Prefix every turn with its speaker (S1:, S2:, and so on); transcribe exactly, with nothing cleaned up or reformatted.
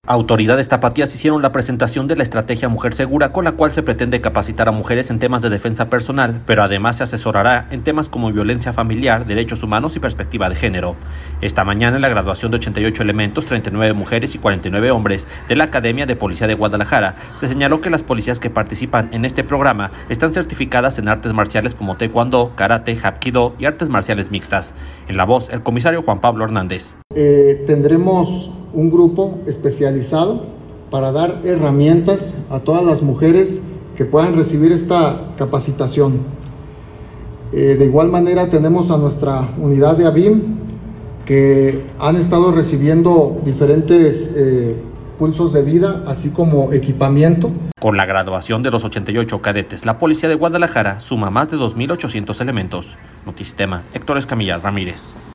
S1: Autoridades tapatías hicieron la presentación de la estrategia Mujer Segura, con la cual se pretende capacitar a mujeres en temas de defensa personal, pero además se asesorará en temas como violencia familiar, derechos humanos y perspectiva de género. Esta mañana, en la graduación de ochenta y ocho elementos, treinta y nueve mujeres y cuarenta y nueve hombres de la Academia de Policía de Guadalajara, se señaló que las policías que participan en este programa están certificadas en artes marciales como taekwondo, karate, hapkido y artes marciales mixtas. En la voz, el comisario Juan Pablo Hernández.
S2: Eh, tendremos un grupo especializado para dar herramientas a todas las mujeres que puedan recibir esta capacitación. Eh, de igual manera tenemos a nuestra unidad de A B I M que han estado recibiendo diferentes eh, pulsos de vida, así como equipamiento.
S1: Con la graduación de los ochenta y ocho cadetes, la Policía de Guadalajara suma más de dos mil ochocientos elementos. Notistema, Héctor Escamilla Ramírez.